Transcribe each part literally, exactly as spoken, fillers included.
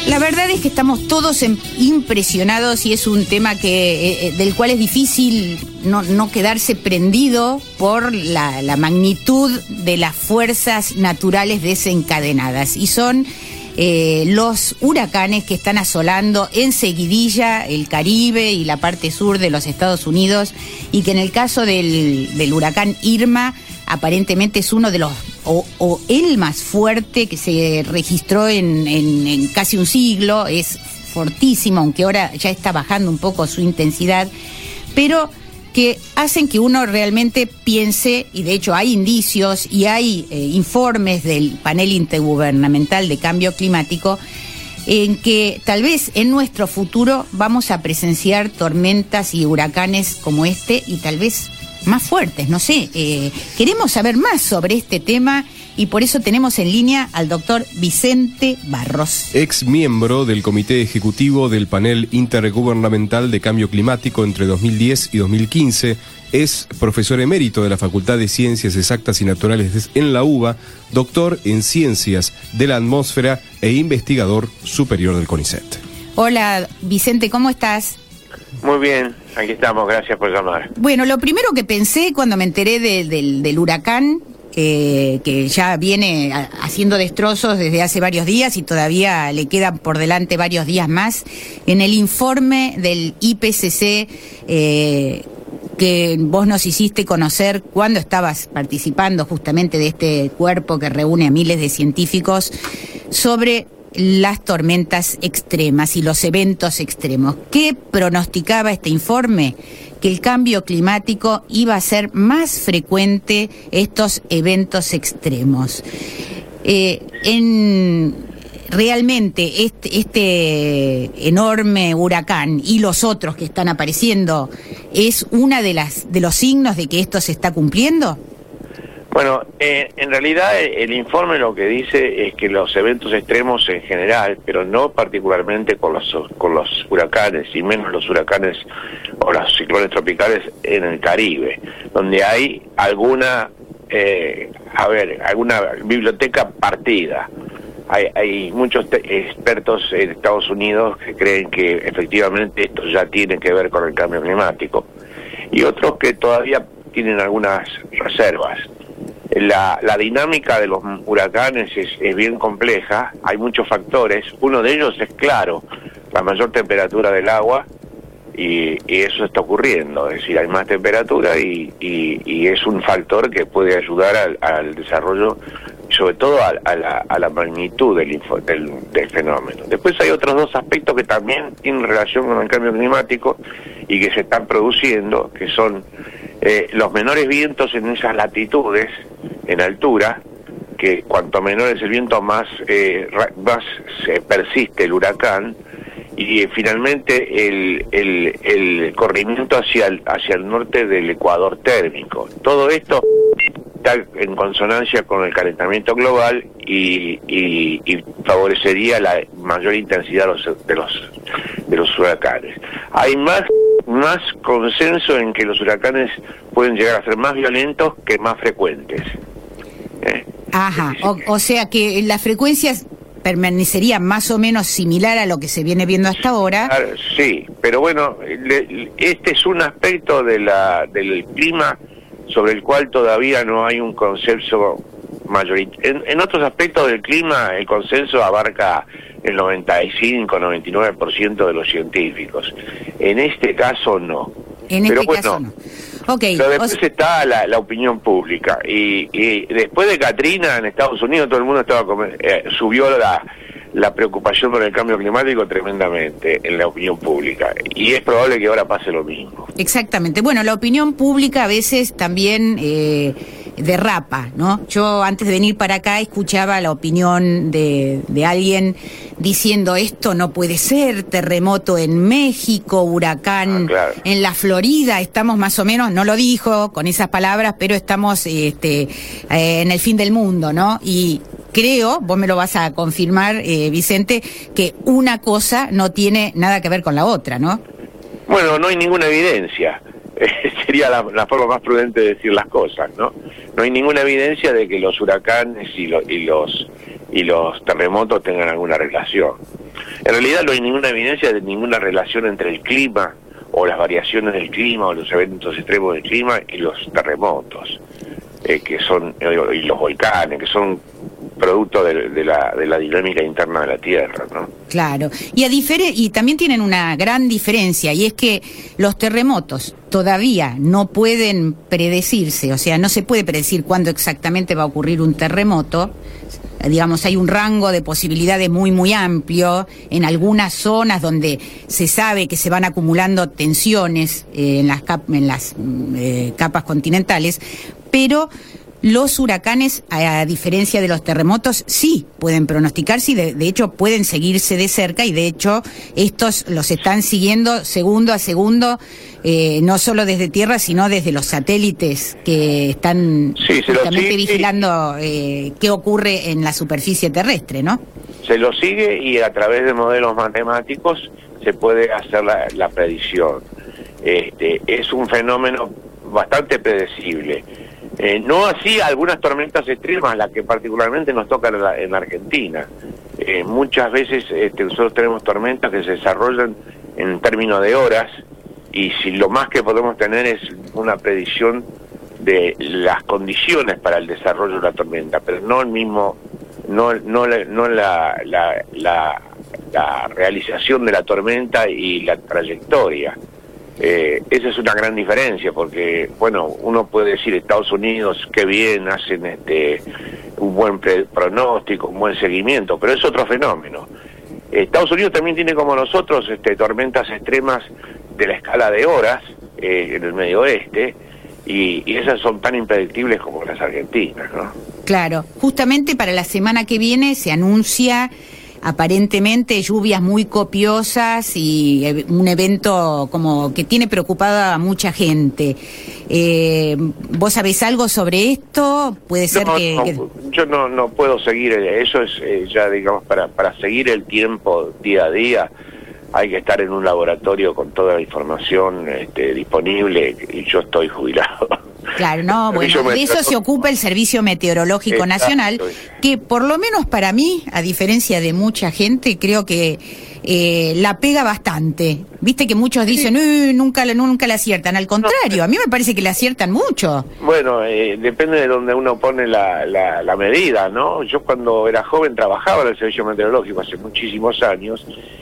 La verdad es que estamos todos en, impresionados y es un tema que eh, del cual es difícil no, no quedarse prendido por la, la magnitud de las fuerzas naturales desencadenadas. Y son eh, los huracanes que están asolando en seguidilla el Caribe y la parte sur de los Estados Unidos, y que en el caso del, del huracán Irma aparentemente es uno de los, o, o el más fuerte que se registró en, en, en casi un siglo. Es fortísimo, aunque ahora ya está bajando un poco su intensidad, pero que hacen que uno realmente piense, y de hecho hay indicios y hay eh, informes del panel intergubernamental de cambio climático, en que tal vez en nuestro futuro vamos a presenciar tormentas y huracanes como este, y tal vez más fuertes, no sé. Eh, queremos saber más sobre este tema y por eso tenemos en línea al doctor Vicente Barros. Ex miembro del Comité Ejecutivo del Panel Intergubernamental de Cambio Climático entre dos mil diez y dos mil quince, es profesor emérito de la Facultad de Ciencias Exactas y Naturales en la UBA, doctor en Ciencias de la Atmósfera e investigador superior del CONICET. Hola, Vicente, ¿cómo estás? Muy bien, aquí estamos, gracias por llamar. Bueno, lo primero que pensé cuando me enteré de, de, del huracán, eh, que ya viene a, haciendo destrozos desde hace varios días y todavía le quedan por delante varios días más, en el informe del I P C C, eh, que vos nos hiciste conocer cuando estabas participando justamente de este cuerpo que reúne a miles de científicos sobre las tormentas extremas y los eventos extremos. ¿Qué pronosticaba este informe? Que el cambio climático iba a ser más frecuente estos eventos extremos. Eh, en realmente este, este enorme huracán y los otros que están apareciendo es una de las de los signos de que esto se está cumpliendo. Bueno, eh, en realidad el, el informe lo que dice es que los eventos extremos en general, pero no particularmente con los con los huracanes, y menos los huracanes o los ciclones tropicales en el Caribe, donde hay alguna, eh, a ver, alguna biblioteca partida. Hay, hay muchos expertos en Estados Unidos que creen que efectivamente esto ya tiene que ver con el cambio climático, y otros que todavía tienen algunas reservas. La, la dinámica de los huracanes es, es bien compleja, hay muchos factores. Uno de ellos es, claro, la mayor temperatura del agua, y, y eso está ocurriendo, es decir, hay más temperatura y, y, y es un factor que puede ayudar al, al desarrollo, sobre todo a, a, la, a la magnitud del, info, del, del fenómeno. Después hay otros dos aspectos que también tienen relación con el cambio climático y que se están produciendo, que son eh, los menores vientos en esas latitudes, en altura, que cuanto menor es el viento más, eh, más se persiste el huracán, y eh, finalmente el, el, el corrimiento hacia el, hacia el norte del ecuador térmico. Todo esto está en consonancia con el calentamiento global y, y, y favorecería la mayor intensidad de los, de los, de los huracanes. Hay más, más consenso en que los huracanes pueden llegar a ser más violentos que más frecuentes. ¿Eh? Ajá, o, o sea que la frecuencia permanecería más o menos similar a lo que se viene viendo hasta ahora. Sí, pero bueno, le, este es un aspecto de la, del clima sobre el cual todavía no hay un consenso mayoritario. En, en otros aspectos del clima el consenso abarca el noventa y cinco, noventa y nueve por ciento de los científicos. En este caso no. En pero este bueno, caso no. Okay, pero después o sea... está la, la opinión pública, y, y después de Katrina en Estados Unidos todo el mundo estaba eh, subió la, la preocupación por el cambio climático tremendamente en la opinión pública, y es probable que ahora pase lo mismo. Exactamente. Bueno, la opinión pública a veces también eh, derrapa, ¿no? Yo antes de venir para acá escuchaba la opinión de, de alguien diciendo esto no puede ser, terremoto en México, huracán ah, claro. en la Florida, estamos más o menos, no lo dijo con esas palabras, pero estamos este, eh, en el fin del mundo, ¿no? Y creo, vos me lo vas a confirmar, eh, Vicente, que una cosa no tiene nada que ver con la otra, ¿no? Bueno, no hay ninguna evidencia. Sería la, la forma más prudente de decir las cosas, ¿no? No hay ninguna evidencia de que los huracanes y, lo, y los y los terremotos tengan alguna relación. En realidad no hay ninguna evidencia de ninguna relación entre el clima o las variaciones del clima o los eventos extremos del clima y los terremotos, eh, que son eh, y los volcanes, que son producto de, de, la, de la dinámica interna de la Tierra, ¿no? Claro, y, a difere- y también tienen una gran diferencia, y es que los terremotos todavía no pueden predecirse, o sea, no se puede predecir cuándo exactamente va a ocurrir un terremoto. Digamos, hay un rango de posibilidades muy, muy amplio en algunas zonas donde se sabe que se van acumulando tensiones eh, en las, cap- en las eh, capas continentales, pero los huracanes, a, a diferencia de los terremotos, sí pueden pronosticarse y de, de hecho pueden seguirse de cerca, y de hecho estos los están siguiendo segundo a segundo, eh, no solo desde tierra, sino desde los satélites que están sí, justamente sigue, vigilando eh, qué ocurre en la superficie terrestre, ¿no? Se lo sigue y a través de modelos matemáticos se puede hacer la, la predicción. Este, es un fenómeno bastante predecible. Eh, no así algunas tormentas extremas, las que particularmente nos tocan en, la, en Argentina. Eh, muchas veces este, nosotros tenemos tormentas que se desarrollan en términos de horas, y si lo más que podemos tener es una predicción de las condiciones para el desarrollo de una tormenta, pero no el mismo, no, no, la, no la, la, la, la realización de la tormenta y la trayectoria. Eh, esa es una gran diferencia, porque bueno, uno puede decir Estados Unidos qué bien hacen este un buen pre- pronóstico, un buen seguimiento, pero es otro fenómeno. Estados Unidos también tiene, como nosotros, este, tormentas extremas de la escala de horas eh, en el medio oeste, y, y esas son tan impredictibles como las argentinas, ¿no? Claro, justamente para la semana que viene se anuncia aparentemente lluvias muy copiosas y un evento como que tiene preocupada a mucha gente. Eh, ¿Vos sabés algo sobre esto? Puede ser no, que, no, que... Yo no, no puedo seguir, eso es eh, ya digamos, para, para seguir el tiempo día a día hay que estar en un laboratorio con toda la información este, disponible, y yo estoy jubilado. Claro, no, bueno, de eso se ocupa el Servicio Meteorológico Exacto. Nacional, que por lo menos para mí, a diferencia de mucha gente, creo que eh, la pega bastante. Viste que muchos dicen, eh, nunca, nunca la aciertan. Al contrario, a mí me parece que la aciertan mucho. Bueno, eh, depende de donde uno pone la, la, la medida, ¿no? Yo cuando era joven trabajaba en el Servicio Meteorológico hace muchísimos años.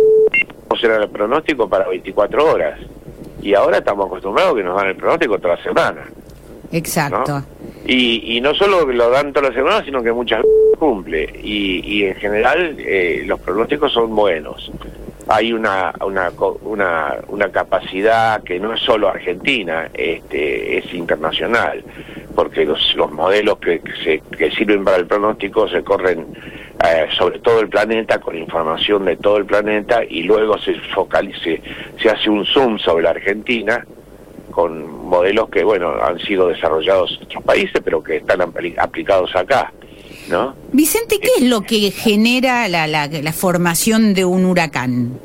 Era el pronóstico para veinticuatro horas. Y ahora estamos acostumbrados que nos dan el pronóstico toda la semana. Exacto. ¿No? Y, y no solo que lo dan toda la semana, sino que muchas veces cumple. Y, y en general eh, los pronósticos son buenos. Hay una, una, una, una capacidad que no es solo argentina, este, es internacional, porque los, los modelos que, que, se, que sirven para el pronóstico se corren eh, sobre todo el planeta, con información de todo el planeta, y luego se focalice, se hace un zoom sobre la Argentina, con modelos que, bueno, han sido desarrollados en otros países, pero que están apl- aplicados acá, ¿no? Vicente, ¿qué es lo que genera la, la, la formación de un huracán?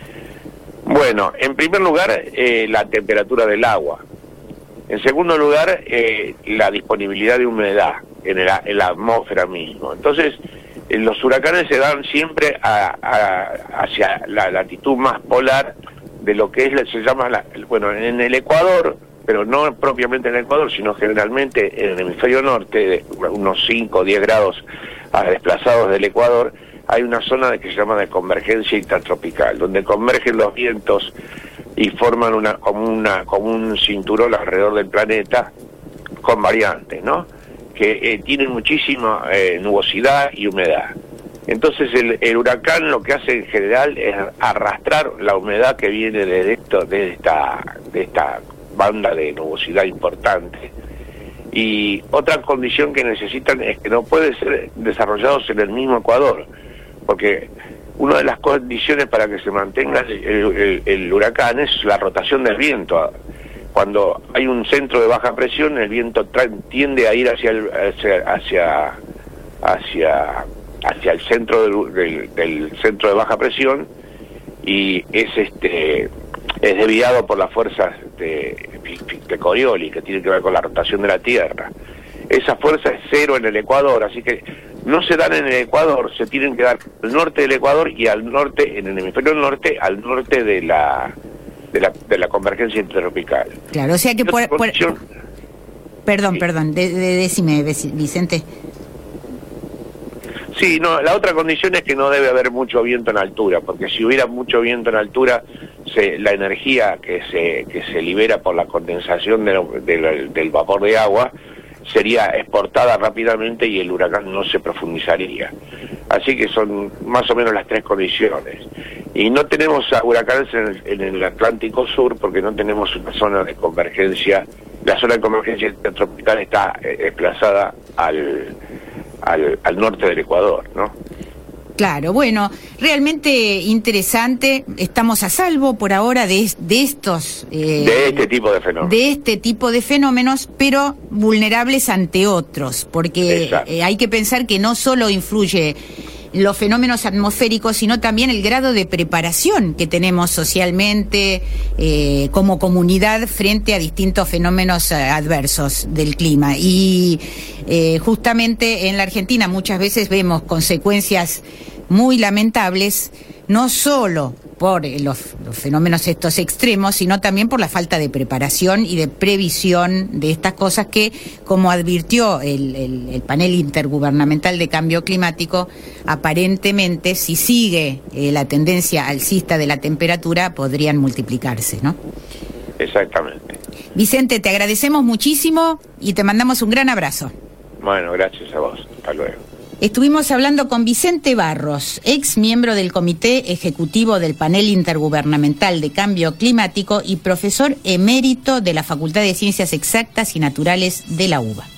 Bueno, en primer lugar, eh, la temperatura del agua. En segundo lugar, eh, la disponibilidad de humedad en, el, en la atmósfera mismo. Entonces, eh, los huracanes se dan siempre a, a, hacia la latitud más polar de lo que es, se llama, la, bueno, en el Ecuador, pero no propiamente en el Ecuador, sino generalmente en el hemisferio norte, de unos cinco o diez grados a desplazados del Ecuador, hay una zona que se llama de convergencia intertropical, donde convergen los vientos y forman una como, una, como un cinturón alrededor del planeta con variantes, ¿no? Que eh, tienen muchísima eh, nubosidad y humedad. Entonces el, el huracán lo que hace en general es arrastrar la humedad que viene de, esto, de, esta, de esta banda de nubosidad importante. Y otra condición que necesitan es que no pueden ser desarrollados en el mismo Ecuador, porque una de las condiciones para que se mantenga el, el, el huracán es la rotación del viento. Cuando hay un centro de baja presión, el viento trae, tiende a ir hacia el, hacia, hacia, hacia, hacia el centro del, del, del centro de baja presión, y es este es desviado por las fuerzas de, de Coriolis, que tiene que ver con la rotación de la Tierra. Esa fuerza es cero en el Ecuador, así que no se dan en el Ecuador, se tienen que dar al norte del Ecuador y al norte, en el hemisferio norte, al norte de la de la, de la convergencia intertropical. Claro, o sea que por, por... Condición... Perdón, sí. perdón, de, de, decime, Vicente. Sí, no, la otra condición es que no debe haber mucho viento en altura, porque si hubiera mucho viento en altura, se, la energía que se que se libera por la condensación de, de, del vapor de agua sería exportada rápidamente y el huracán no se profundizaría. Así que son más o menos las tres condiciones. Y no tenemos huracanes en el, en el Atlántico Sur porque no tenemos una zona de convergencia. La zona de convergencia intertropical está eh, desplazada al... Al, al norte del Ecuador, ¿no? Claro, bueno, realmente interesante. Estamos a salvo por ahora de, de estos... Eh, de este tipo de fenómenos. De este tipo de fenómenos, pero vulnerables ante otros, porque eh, hay que pensar que no solo influye los fenómenos atmosféricos, sino también el grado de preparación que tenemos socialmente eh, como comunidad frente a distintos fenómenos eh, adversos del clima. Y eh, justamente en la Argentina muchas veces vemos consecuencias muy lamentables, no solo por los, los fenómenos estos extremos, sino también por la falta de preparación y de previsión de estas cosas que, como advirtió el, el, el panel intergubernamental de cambio climático, aparentemente, si sigue eh, la tendencia alcista de la temperatura, podrían multiplicarse, ¿no? Exactamente. Vicente, te agradecemos muchísimo y te mandamos un gran abrazo. Bueno, gracias a vos. Hasta luego. Estuvimos hablando con Vicente Barros, ex miembro del Comité Ejecutivo del Panel Intergubernamental de Cambio Climático y profesor emérito de la Facultad de Ciencias Exactas y Naturales de la UBA.